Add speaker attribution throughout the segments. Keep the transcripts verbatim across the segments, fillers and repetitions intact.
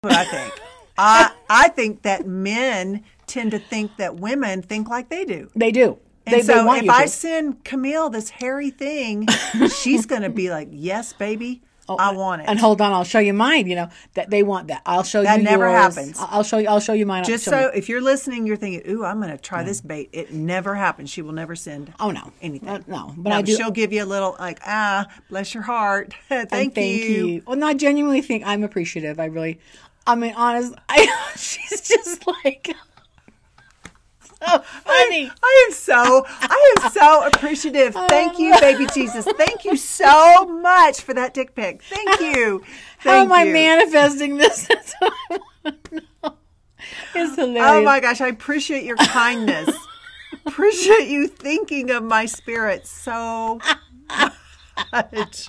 Speaker 1: what I think. I I think that men tend to think that women think like they do.
Speaker 2: They do.
Speaker 1: And
Speaker 2: they,
Speaker 1: so
Speaker 2: they want
Speaker 1: if
Speaker 2: you
Speaker 1: I
Speaker 2: to.
Speaker 1: send Camille this hairy thing, she's going to be like, yes, baby,
Speaker 2: Oh,
Speaker 1: I want it.
Speaker 2: And hold on, I'll show you mine. You know that they want that. I'll show
Speaker 1: That
Speaker 2: you.
Speaker 1: never
Speaker 2: yours.
Speaker 1: happens.
Speaker 2: I'll show you. I'll show you mine.
Speaker 1: Just
Speaker 2: Show
Speaker 1: so
Speaker 2: me.
Speaker 1: if you're listening, you're thinking, ooh, I'm going to try this bait. It never happens. She will never send
Speaker 2: Oh no,
Speaker 1: anything.
Speaker 2: Uh, no, but
Speaker 1: No,
Speaker 2: I do.
Speaker 1: She'll give you a little like, ah, bless your heart. thank
Speaker 2: and thank
Speaker 1: you.
Speaker 2: you. Well, no, I genuinely think I'm appreciative. I really. I mean, honest. I. She's just like. So funny.
Speaker 1: I, I am so I am so appreciative. Thank you, baby Jesus. Thank you so much for that dick pic. Thank you.
Speaker 2: How
Speaker 1: Thank
Speaker 2: am I
Speaker 1: you.
Speaker 2: manifesting this? That's what I want to know. It's hilarious.
Speaker 1: Oh my gosh, I appreciate your kindness. Appreciate you thinking of my spirit so much.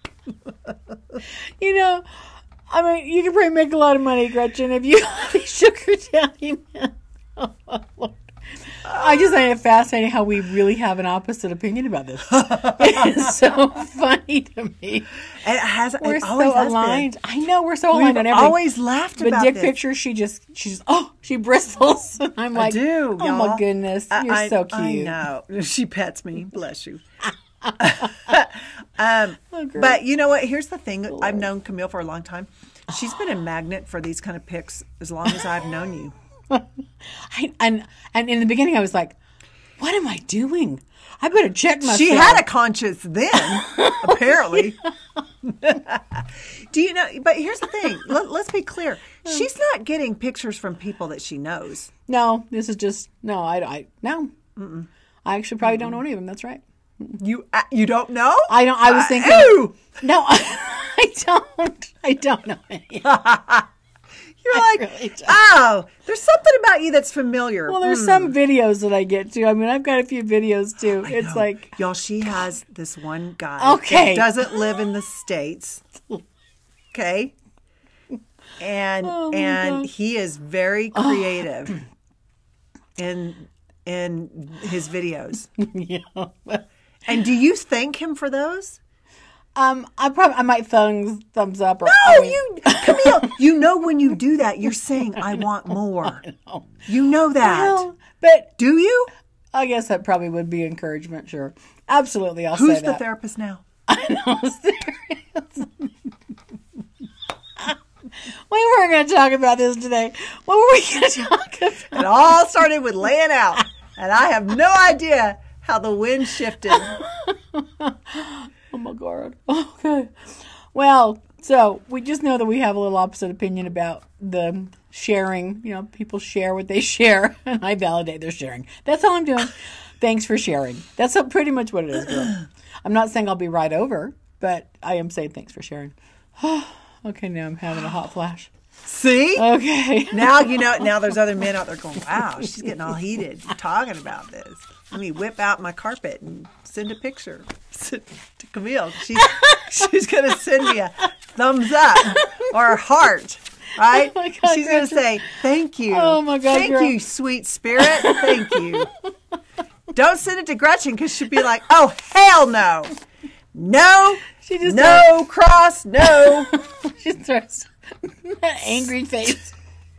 Speaker 2: You know, I mean, you could probably make a lot of money, Gretchen, if you have these sugar daddy men. Oh, my Lord. I just find it fascinating how we really have an opposite opinion about this. It is so funny to me.
Speaker 1: It has.
Speaker 2: We're
Speaker 1: it always
Speaker 2: so
Speaker 1: has
Speaker 2: aligned.
Speaker 1: Been.
Speaker 2: I know we're so
Speaker 1: We've
Speaker 2: aligned on everything.
Speaker 1: always laughed
Speaker 2: the
Speaker 1: about
Speaker 2: dick
Speaker 1: this.
Speaker 2: picture, she just, she's, oh, she bristles. And I'm like,
Speaker 1: I do.
Speaker 2: oh
Speaker 1: y'all.
Speaker 2: my goodness,
Speaker 1: I-
Speaker 2: you're
Speaker 1: I,
Speaker 2: so cute.
Speaker 1: I know. She pets me. Bless you. um,
Speaker 2: Oh, girl.
Speaker 1: but you know what? Here's the thing. I've known Camille for a long time. She's been a magnet for these kind of pics as long as I've known you.
Speaker 2: I, and and in the beginning, I was like, "What am I doing? I better check myself."
Speaker 1: She had a conscience then, apparently. Do you know? But here's the thing. Let, let's be clear. She's not getting pictures from people that she knows.
Speaker 2: No, this is just no. I, I no. Mm-mm. I actually probably don't know any of them. That's right.
Speaker 1: You uh, you don't know?
Speaker 2: I don't. I was
Speaker 1: Uh,
Speaker 2: thinking.
Speaker 1: ew!
Speaker 2: No, I don't. I don't know any.
Speaker 1: You're
Speaker 2: I
Speaker 1: like,
Speaker 2: really don't.
Speaker 1: oh, there's something about you that's familiar.
Speaker 2: Well, there's some videos that I get to. I mean, I've got a few videos too.
Speaker 1: I
Speaker 2: It's
Speaker 1: know.
Speaker 2: like,
Speaker 1: y'all, she has this one guy
Speaker 2: Okay.
Speaker 1: that doesn't live in the States. Okay. And
Speaker 2: Oh, my
Speaker 1: and
Speaker 2: gosh.
Speaker 1: he is very creative in in his videos.
Speaker 2: yeah.
Speaker 1: And do you thank him for those?
Speaker 2: Um, I probably I might thumbs thumbs up. Or,
Speaker 1: No,
Speaker 2: I mean,
Speaker 1: you Camille, you know when you do that, you're saying I want more.
Speaker 2: know.
Speaker 1: You know that.
Speaker 2: Well, but
Speaker 1: Do you?
Speaker 2: I guess that probably would be encouragement. Sure, absolutely. I'll
Speaker 1: Who's
Speaker 2: say
Speaker 1: the
Speaker 2: that.
Speaker 1: therapist now?
Speaker 2: I know. Serious. We weren't going to talk about this today. What were we going to talk about?
Speaker 1: It all started with laying out, and I have no idea how the wind shifted.
Speaker 2: Oh my God. Okay. Well, so we just know that we have a little opposite opinion about the sharing. You know, people share what they share, and I validate their sharing. That's all I'm doing. Thanks for sharing. That's pretty much what it is, girl. I'm not saying I'll be right over, but I am saying thanks for sharing. Okay, now I'm having a hot flash.
Speaker 1: See?
Speaker 2: Okay.
Speaker 1: Now you know. Now there's other men out there going, "Wow, she's getting all heated talking about this." Let me whip out my carpet and send a picture to Camille. She's she's gonna send me a thumbs up or a heart, right?
Speaker 2: Oh my God,
Speaker 1: she's gonna
Speaker 2: Gretchen.
Speaker 1: say, "Thank you,
Speaker 2: Oh my God,
Speaker 1: thank
Speaker 2: girl.
Speaker 1: you, sweet spirit, thank you." Don't send it to Gretchen because she'll be like, "Oh hell no, no,
Speaker 2: She just
Speaker 1: no cross, no."
Speaker 2: She throws that angry face.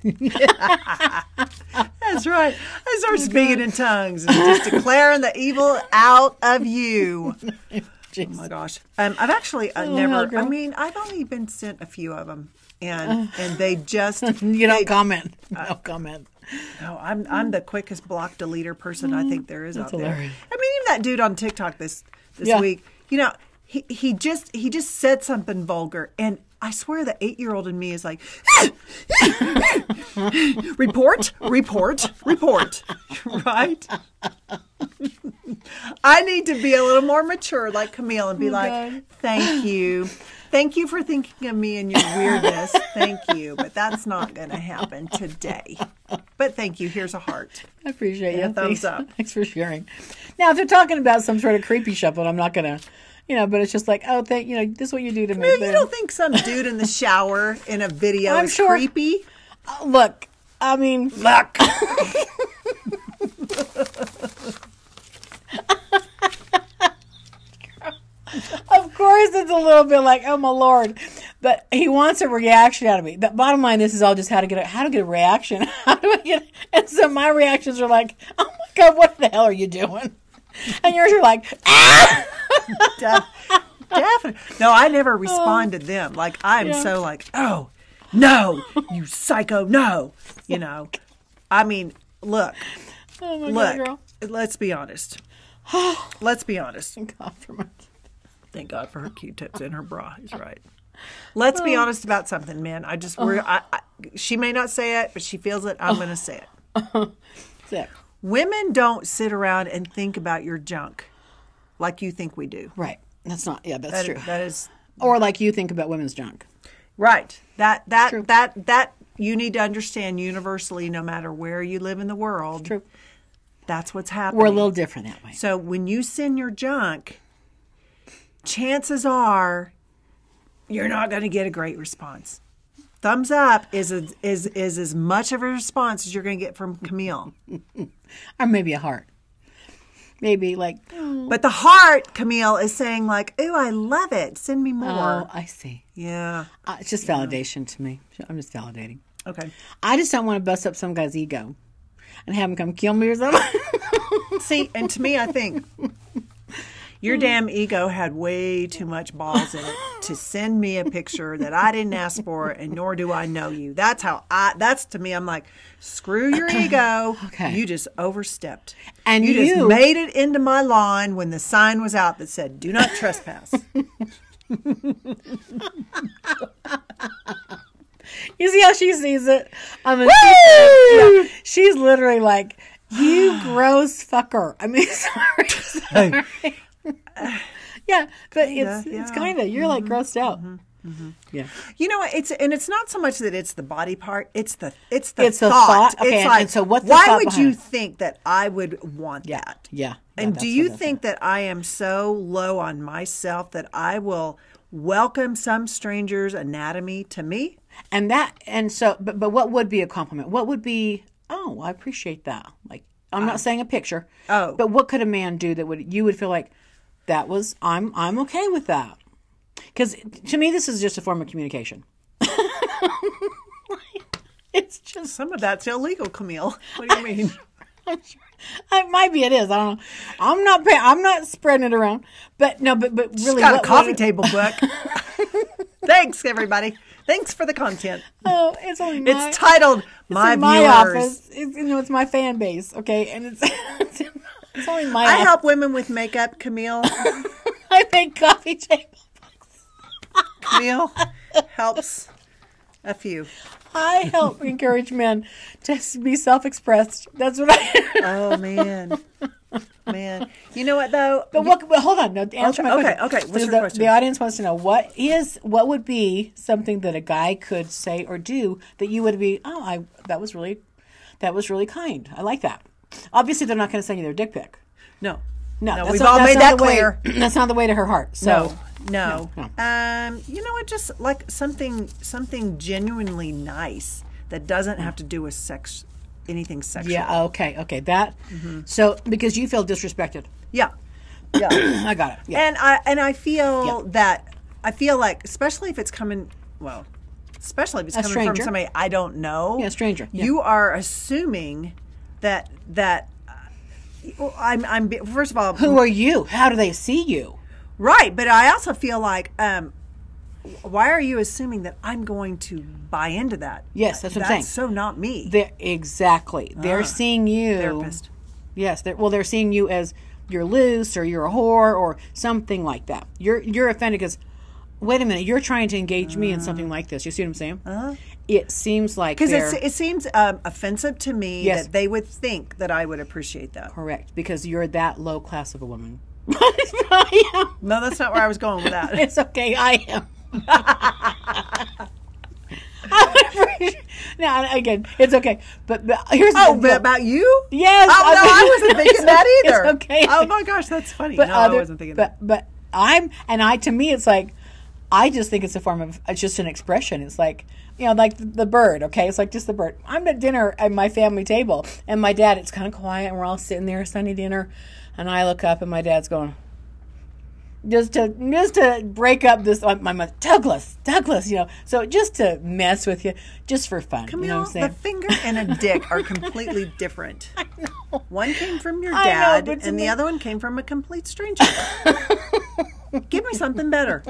Speaker 1: That's right. I start speaking in tongues and just declaring the evil out of you. Oh
Speaker 2: Jeez.
Speaker 1: my gosh. Um, I've actually uh,
Speaker 2: Oh,
Speaker 1: never,
Speaker 2: hell, girl.
Speaker 1: I mean, I've only been sent a few of them. And and they just,
Speaker 2: You don't
Speaker 1: they-
Speaker 2: comment. No comment.
Speaker 1: no, I'm I'm the quickest block deleter person I think there is
Speaker 2: That's
Speaker 1: out there.
Speaker 2: hilarious.
Speaker 1: I mean, even that dude on TikTok this this
Speaker 2: Yeah.
Speaker 1: week, you know, he, he just he just said something vulgar, and I swear the eight year old in me is like, report, report, report, right? I need to be a little more mature, like Camille, and be
Speaker 2: Oh,
Speaker 1: like,
Speaker 2: God.
Speaker 1: thank you. Thank you for thinking of me and your weirdness. Thank you. But that's not going to happen today. But thank you. Here's a heart.
Speaker 2: I appreciate
Speaker 1: Yeah,
Speaker 2: you.
Speaker 1: thumbs
Speaker 2: Thanks.
Speaker 1: up.
Speaker 2: Thanks for sharing. Now, if they're talking about some sort of creepy shuffle, I'm not going to, you know, but it's just like, oh, thank you know, this is what you do to me.
Speaker 1: You
Speaker 2: But-
Speaker 1: don't think some dude in the shower in a video
Speaker 2: I'm
Speaker 1: is
Speaker 2: sure-
Speaker 1: creepy?
Speaker 2: Uh, look, I mean,
Speaker 1: Look.
Speaker 2: of course it's a little bit like, oh my Lord. But he wants a reaction out of me. The bottom line, this is all just how to get a, how to get a reaction. How do I get? And so my reactions are like, "Oh my God, what the hell are you doing?" And yours are like, "Ah!"
Speaker 1: Def- Definitely. No, I never respond to them. Like I'm
Speaker 2: Yeah.
Speaker 1: so like, oh no, you psycho, no. You know, I mean, look,
Speaker 2: Oh my
Speaker 1: look.
Speaker 2: God, girl.
Speaker 1: Let's be honest. Let's be honest.
Speaker 2: Thank God for my.
Speaker 1: Thank God for her Q-tips in her bra. He's right. Let's be honest about something, man. I just, we're, I, I, she may not say it, but she feels it. I'm going to say it.
Speaker 2: Sick.
Speaker 1: Women don't sit around and think about your junk like you think we do.
Speaker 2: Right. That's not. Yeah, that's
Speaker 1: That,
Speaker 2: true.
Speaker 1: that is
Speaker 2: Or like you think about women's junk.
Speaker 1: right. That that
Speaker 2: True.
Speaker 1: that that you need to understand universally, no matter where you live in the world.
Speaker 2: True.
Speaker 1: That's what's happening.
Speaker 2: We're a little different that way.
Speaker 1: So when you send your junk, chances are you're not going to get a great response. Thumbs up is a, is is as much of a response as you're going to get from Camille.
Speaker 2: Or maybe a heart. Maybe like,
Speaker 1: But the heart, Camille, is saying like, "Ooh, I love it. Send me more."
Speaker 2: oh, I see.
Speaker 1: Yeah.
Speaker 2: Uh, it's just validation to me. I'm just validating.
Speaker 1: Okay.
Speaker 2: I just don't want to bust up some guy's ego and have him come kill me or something.
Speaker 1: See, and to me, I think your damn ego had way too much balls in it to send me a picture that I didn't ask for, and nor do I know you. That's how I. That's to me. I'm like, screw your ego.
Speaker 2: Okay.
Speaker 1: You just overstepped.
Speaker 2: And
Speaker 1: you, just
Speaker 2: you-
Speaker 1: made it into my lawn when the sign was out that said "Do not trespass."
Speaker 2: You see how she sees it? I mean,
Speaker 1: Woo!
Speaker 2: she's, yeah, she's literally like, you gross fucker. I mean, sorry. sorry. yeah, but it's
Speaker 1: yeah.
Speaker 2: it's kind of, you're like grossed out. Yeah.
Speaker 1: You know, what? it's and it's not so much that it's the body part; it's the it's the
Speaker 2: It's the
Speaker 1: thought.
Speaker 2: thought? Okay,
Speaker 1: it's
Speaker 2: and-
Speaker 1: like,
Speaker 2: and so what's the
Speaker 1: why
Speaker 2: thought
Speaker 1: would
Speaker 2: behind
Speaker 1: you
Speaker 2: it?
Speaker 1: think that I would want
Speaker 2: Yeah.
Speaker 1: that?
Speaker 2: Yeah.
Speaker 1: And
Speaker 2: Yeah,
Speaker 1: do
Speaker 2: that's
Speaker 1: you
Speaker 2: what it is.
Speaker 1: think that I am so low on myself that I will welcome some stranger's anatomy to me?
Speaker 2: And that, and so, but, but what would be a compliment? What would be, oh, I appreciate that. Like, I'm not saying a picture.
Speaker 1: Oh.
Speaker 2: But what could a man do that would, you would feel like, that was, I'm, I'm okay with that. Because to me, this is just a form of communication. It's just,
Speaker 1: Some of that's illegal, Camille. What do you mean?
Speaker 2: it might be, it is. I don't know. I'm not, pay, I'm not spreading it around. But no, but, but
Speaker 1: Just
Speaker 2: really.
Speaker 1: got
Speaker 2: what-
Speaker 1: a coffee
Speaker 2: what-
Speaker 1: table book. Thanks, everybody. Thanks for the content.
Speaker 2: Oh, it's only my,
Speaker 1: It's titled
Speaker 2: it's
Speaker 1: "My
Speaker 2: in my
Speaker 1: Viewers."
Speaker 2: office. It's, you know, it's my fan base, okay? And it's, it's, it's only my
Speaker 1: I
Speaker 2: office.
Speaker 1: help women with makeup, Camille.
Speaker 2: I make coffee table.
Speaker 1: Camille helps a few.
Speaker 2: I help encourage men to be self-expressed. That's what I.
Speaker 1: Oh man, man. You know what though?
Speaker 2: But what? But hold on. No, answer
Speaker 1: Okay,
Speaker 2: my
Speaker 1: okay,
Speaker 2: question.
Speaker 1: okay. What's
Speaker 2: So
Speaker 1: your
Speaker 2: the,
Speaker 1: question?
Speaker 2: the audience wants to know what is what would be something that a guy could say or do that you would be. Oh, I that was really, that was really kind. I like that. Obviously, they're not going to send you their dick pic.
Speaker 1: No,
Speaker 2: No,
Speaker 1: No,
Speaker 2: that's
Speaker 1: we've
Speaker 2: not-
Speaker 1: all
Speaker 2: that's
Speaker 1: made
Speaker 2: not
Speaker 1: that
Speaker 2: the way-
Speaker 1: clear.
Speaker 2: That's not the way to her heart. So.
Speaker 1: no, no.
Speaker 2: No,
Speaker 1: Um, you know what? Just like something, something genuinely nice that doesn't have to do with sex, anything sexual.
Speaker 2: Yeah. Okay. Okay. That. So because you feel disrespected.
Speaker 1: yeah, yeah.
Speaker 2: I got it. Yeah.
Speaker 1: And I and I feel
Speaker 2: Yeah.
Speaker 1: that I feel like, especially if it's coming, well, especially if it's
Speaker 2: A
Speaker 1: coming from
Speaker 2: stranger.
Speaker 1: somebody I don't know.
Speaker 2: Yeah, stranger, yeah.
Speaker 1: You are assuming that that. Uh, well, I'm I'm first of all
Speaker 2: Who are you? How do they see you?
Speaker 1: right, but I also feel like um, why are you assuming that I'm going to buy into that?
Speaker 2: Yes, that's what I'm
Speaker 1: That's
Speaker 2: saying.
Speaker 1: so not me.
Speaker 2: They're, exactly. They're seeing you.
Speaker 1: Therapist.
Speaker 2: Yes. They're, well, they're seeing you as you're loose or you're a whore or something like that. You're you're offended because, wait a minute, you're trying to engage me in something like this. You see what I'm saying? Uh-huh. It seems like
Speaker 1: Because
Speaker 2: they're
Speaker 1: it seems um, offensive to me
Speaker 2: Yes.
Speaker 1: that they would think that I would appreciate that.
Speaker 2: correct because you're that low class of a woman. I am.
Speaker 1: No, that's not where I was going with that.
Speaker 2: It's okay. I am. I appreciate- no, again, it's okay. But, but here's
Speaker 1: Oh,
Speaker 2: the
Speaker 1: but
Speaker 2: deal.
Speaker 1: about you?
Speaker 2: Yes.
Speaker 1: Oh, no, I wasn't thinking
Speaker 2: It's
Speaker 1: that
Speaker 2: okay,
Speaker 1: either.
Speaker 2: It's okay.
Speaker 1: Oh, my gosh, that's funny.
Speaker 2: But
Speaker 1: no,
Speaker 2: other,
Speaker 1: I wasn't thinking
Speaker 2: but,
Speaker 1: that.
Speaker 2: But I'm, and I, to me, it's like, I just think it's a form of, it's just an expression. It's like, you know, like the, the bird, okay? It's like just the bird. I'm at dinner at my family table, and my dad, it's kind of quiet, and we're all sitting there, Sunday dinner, and I look up, and my dad's going, just to just to break up this. Uh, my mother, Douglas, Douglas, you know. So just to mess with you, just for fun.
Speaker 1: Camille,
Speaker 2: you know what I'm saying?
Speaker 1: the finger and a dick are completely different.
Speaker 2: I know.
Speaker 1: One came from your
Speaker 2: I know,
Speaker 1: dad,
Speaker 2: but to
Speaker 1: and the
Speaker 2: me-
Speaker 1: other one came from a complete stranger. Give me something better.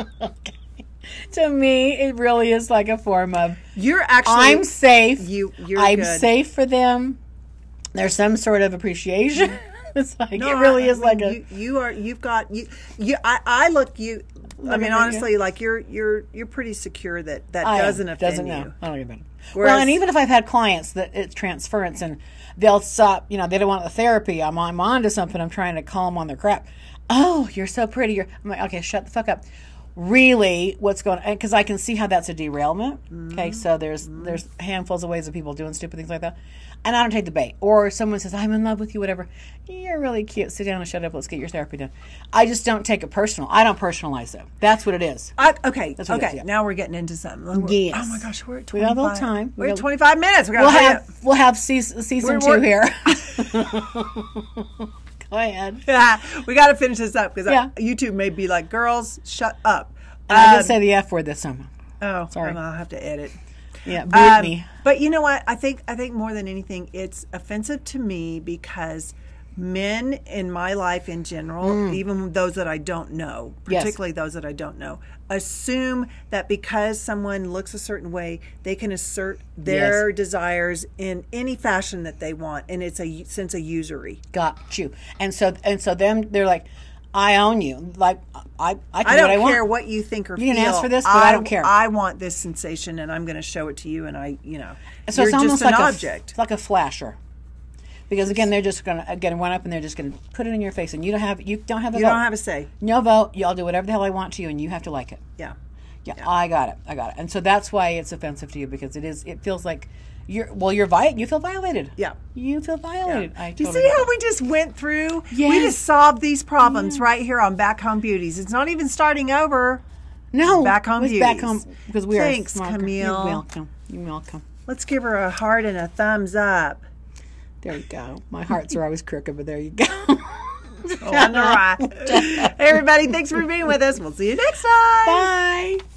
Speaker 2: To me, it really is like a form of
Speaker 1: You're actually.
Speaker 2: I'm safe.
Speaker 1: You. You're
Speaker 2: I'm
Speaker 1: good.
Speaker 2: safe for them. There's some sort of appreciation. It's like
Speaker 1: No,
Speaker 2: it really
Speaker 1: I
Speaker 2: is like
Speaker 1: mean,
Speaker 2: a.
Speaker 1: you, you are you've got you you I, I look you I
Speaker 2: Look
Speaker 1: mean
Speaker 2: at you.
Speaker 1: honestly like you're you're you're pretty secure that that
Speaker 2: I am.
Speaker 1: doesn't offend
Speaker 2: doesn't
Speaker 1: you.
Speaker 2: know. I don't get it.
Speaker 1: Whereas-
Speaker 2: Well, and even if I've had clients that it's transference and they'll stop, you know, they don't want the therapy. I'm I'm on to something. I'm trying to call them on their crap. Oh, you're so pretty. You're. I'm like, okay, shut the fuck up. Really, what's going on? Because I can see how that's a derailment. Okay, so there's there's handfuls of ways of people doing stupid things like that, and I don't take the bait. Or someone says, "I'm in love with you," whatever. You're really cute. Sit down and shut up. Let's get your therapy done. I just don't take it personal. I don't personalize it. That's what it is.
Speaker 1: I, okay,
Speaker 2: That's what it
Speaker 1: okay.
Speaker 2: is, yeah.
Speaker 1: Now we're getting into something. We're-
Speaker 2: Yes.
Speaker 1: Oh my gosh, we're at
Speaker 2: We
Speaker 1: twenty-five.
Speaker 2: got a little time. We
Speaker 1: We're at
Speaker 2: got-
Speaker 1: twenty-five minutes. We
Speaker 2: We'll
Speaker 1: gotta
Speaker 2: have we'll have season, season
Speaker 1: We're-
Speaker 2: two
Speaker 1: we're-
Speaker 2: here. Go ahead.
Speaker 1: Yeah, we got to finish this up because
Speaker 2: Yeah.
Speaker 1: YouTube may be like, "Girls, shut up."
Speaker 2: And I
Speaker 1: Um,
Speaker 2: did say the F word this time.
Speaker 1: oh,
Speaker 2: sorry.
Speaker 1: I'll have to edit.
Speaker 2: Yeah, boot
Speaker 1: Um,
Speaker 2: me.
Speaker 1: But you know what? I think I think more than anything, it's offensive to me because men in my life in general, even those that I don't know,
Speaker 2: Mm. Yes.
Speaker 1: particularly those that I don't know, assume that because someone looks a certain way, they can assert their desires in any fashion that they want, and it's a u- sense of usury.
Speaker 2: Got you. And so and so them they're like, I own you. Like I I can
Speaker 1: I
Speaker 2: do
Speaker 1: don't
Speaker 2: what I
Speaker 1: care
Speaker 2: want.
Speaker 1: what you think or
Speaker 2: You
Speaker 1: feel.
Speaker 2: can ask for this, but I don't care.
Speaker 1: I want this sensation, and I'm going to show it to you. And I, you know,
Speaker 2: So
Speaker 1: you're
Speaker 2: it's almost
Speaker 1: just an
Speaker 2: like a,
Speaker 1: object.
Speaker 2: it's like a flasher. Because again, they're just gonna again run up and they're just gonna put it in your face, and you don't have you don't have a
Speaker 1: You
Speaker 2: vote.
Speaker 1: don't have a say.
Speaker 2: No vote. Y'all do whatever the hell I want to you, and you have to like it.
Speaker 1: Yeah.
Speaker 2: Yeah, I got it. I got it. And so that's why it's offensive to you because it is. It feels like you're. Well, you're vi- You feel violated.
Speaker 1: Yeah.
Speaker 2: You feel violated. I
Speaker 1: Do you
Speaker 2: totally
Speaker 1: see
Speaker 2: get
Speaker 1: how
Speaker 2: it.
Speaker 1: we just went through? We
Speaker 2: Yes.
Speaker 1: just solved these problems right here on Back Home Beauties. It's not even starting over.
Speaker 2: No,
Speaker 1: Back Home
Speaker 2: with back
Speaker 1: Beauties.
Speaker 2: home because we
Speaker 1: Thanks,
Speaker 2: are smarter.
Speaker 1: Camille.
Speaker 2: You're welcome. You're welcome.
Speaker 1: Let's give her a heart and a thumbs up.
Speaker 2: There you go. My hearts are always crooked, but there you go.
Speaker 1: I wonder why. Hey, everybody, thanks for being with us. We'll see you next time.
Speaker 2: Bye.